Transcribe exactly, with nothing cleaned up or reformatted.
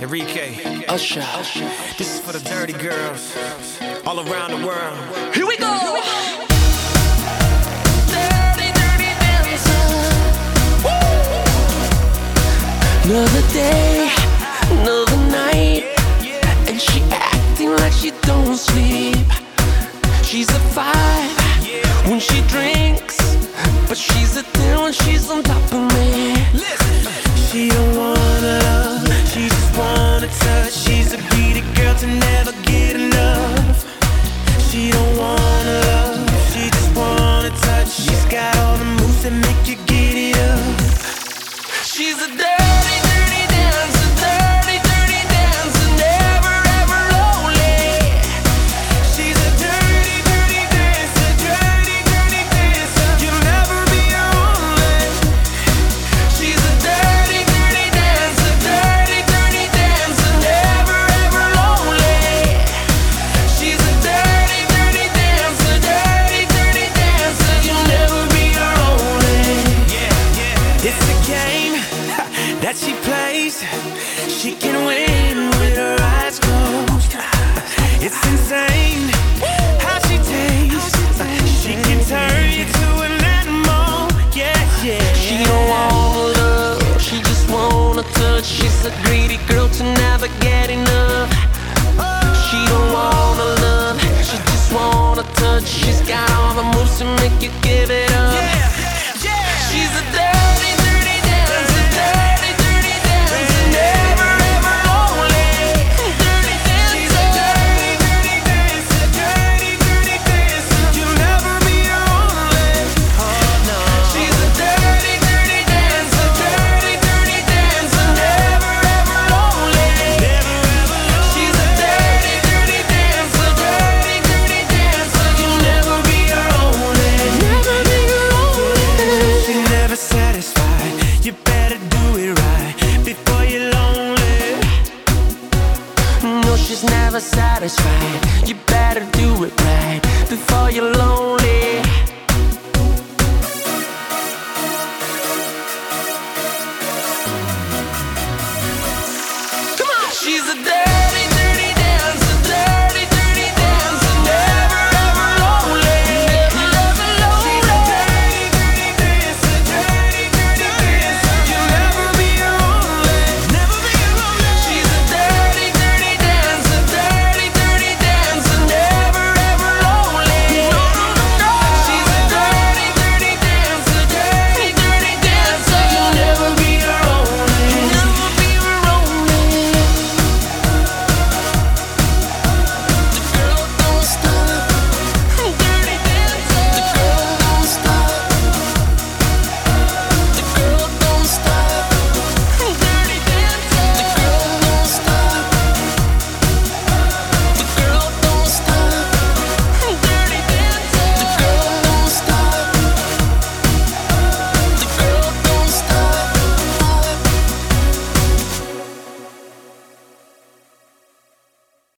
Enrique, Usher. this is for the dirty girls all around the world. Here we go. Dirty, dirty dancer. Another day, another night, and she acting like she don't sleep. She's a five when she drinks, but she's a ten when she's on top of me. She don't wanna love, she just wanna touch. She's a greedy girl to never get enough. She don't wanna love, she just wanna touch. She's got all the moves that make you get it up. She's a dirty, dirty dancer, dirty, dirty dancer, never ever lonely. She's a dirty, dirty dancer, dirty, dirty dancer. You'll never be lonely. She's a dirty, dirty dancer, dirty, dirty dancer, never ever lonely. She's a dirty, dirty dancer, dirty, dirty dancer, you'll never be lonely. Yeah, yeah. It's a game that she plays. She can win with her eyes closed. It's insane how she tastes. She can turn you to an animal. Yeah, yeah. She don't wanna love, she just wanna touch. She's a greedy girl to never get enough. She don't wanna love, she just wanna touch. She's got all the moves to make you give it up. Yeah, yeah. She's a dirty, dirty dancer, dirty, dirty dancer, never ever lonely. Dirty She's a dancer. dirty, dirty dancer, dirty, dirty dancer. You'll never be lonely. Oh no. She's a dirty, dirty dancer, dirty, dirty dancer, never ever lonely. Never ever lonely. She's a dirty, dirty dancer, dirty, dirty dancer, you'll never be lonely. Never be lonely. She's never satisfied. You better do it right before you're lonely. No, she's never satisfied. You better do it right before you're lonely.